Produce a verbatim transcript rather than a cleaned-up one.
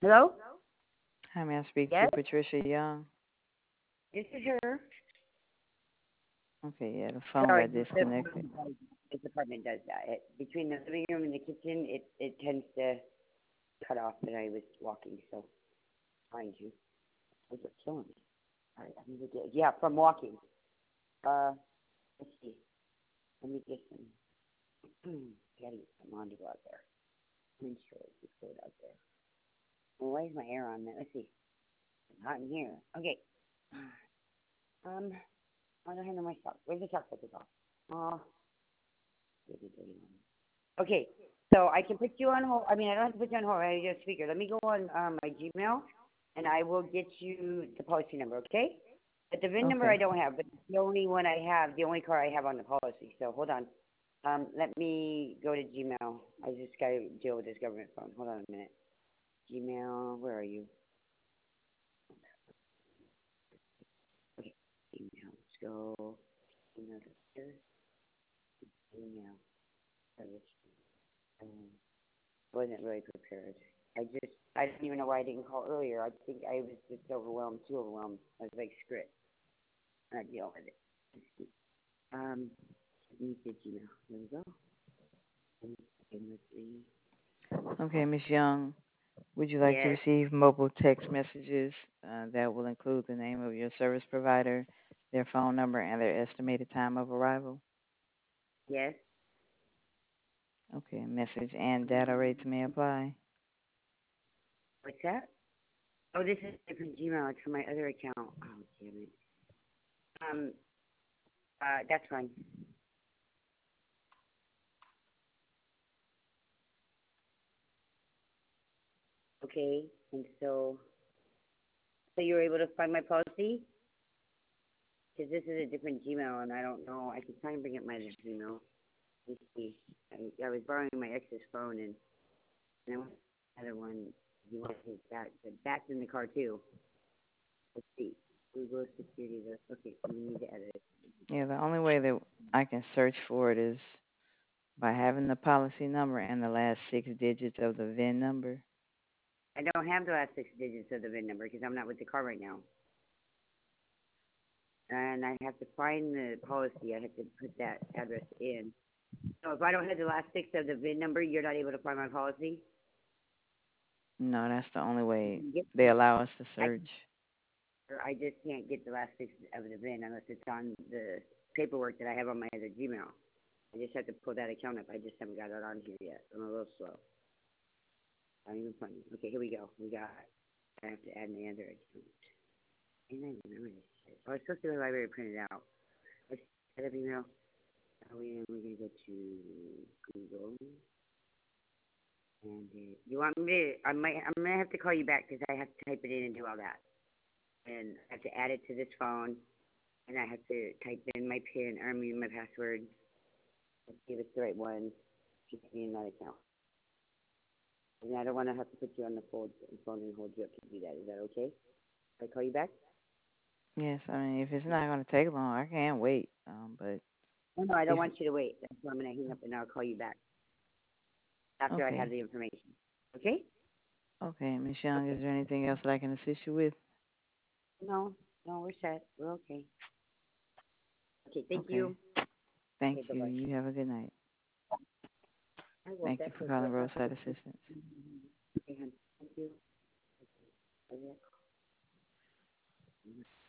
Hello? Hi, may I speak to Yes? Patricia Young? This is her. Okay, yeah, the phone Sorry, got this disconnected. this apartment does that. It, between the living room and the kitchen, it, it tends to cut off when I was walking, so trying to. Was it killing me? All right, I need to get, yeah, from walking. Uh, let's see. Let me get some, gotta get some on to go out there. Minstrel, just go out there. Well, why is my air on there? Let's see. It's hot in here. Okay. Um, I don't have my sock. Where's the sock that is off? Oh, okay. So I can put you on hold. I mean, I don't have to put you on hold. I have a speaker. Let me go on um, my Gmail, and I will get you the policy number, okay? But the V I N number I Okay. don't have, but it's the only one I have, the only car I have on the policy. So hold on. Um, let me go to Gmail. I just got to deal with this government phone. Hold on a minute. Gmail, where are you? Okay, Gmail. Let's go. Gmail. Gmail. Um, wasn't really prepared. I just, I don't even know why I didn't call earlier. I think I was just overwhelmed, too overwhelmed. I was like, screw it. I'm not dealing with it. Let's see. Um, let me get Gmail. There we go. And let's see. Okay, Miss Young, would you like to Yes, receive mobile text messages uh, that will include the name of your service provider, their phone number, and their estimated time of arrival? yes. Okay, message and data rates may apply. What's that? Oh, this is a different Gmail. It's from my other account. Oh, damn it. Um, uh, that's fine. Okay, and so, so you were able to find my policy? Because this is a different Gmail, and I don't know. I can try and bring up my other Gmail. Let's see. I, I was borrowing my ex's phone, and, and I want another one. He wants his back. The back's in the car, too. Let's see. Google security. Okay, we need to edit it. Yeah, the only way that I can search for it is by having the policy number and the last six digits of the V I N number. I don't have the last six digits of the V I N number because I'm not with the car right now. And I have to find the policy. I have to put that address in. So if I don't have the last six of the V I N number, you're not able to find my policy? No, that's the only way Get, they allow us to I, search. I just can't get the last six of the V I N unless it's on the paperwork that I have on my other Gmail. I just have to pull that account up. I just haven't got it on here yet. I'm a little slow. I'm even funny. Okay, here we go. We got, I have to add my other account. And I remember this shit. Oh, it's supposed to be the library printed out. Let's set up email. Are we, we're going to go to Google. And uh, you want me to, I might, I'm going to have to call you back because I have to type it in and do all that. And I have to add it to this phone. And I have to type in my PIN, or I mean my password. Let's see if it's the right one. Keep me in that account. And I don't want to have to put you on the phone and hold you up to do that. Is that okay? Can I call you back? Yes, I mean, if it's not going to take long, I can wait. Um, but No, no, I don't if want you to wait. That's why I'm going to hang up and I'll call you back after I have okay, the information. Okay? okay, Miss Young, Okay. is there anything else that I can assist you with? No, no, we're set. We're okay. Okay, thank Okay, you. thank Okay, you. bye-bye. You have a good night. I want Thank you that for for calling what? Roadside Assistance. Okay, hon. Thank you. Okay.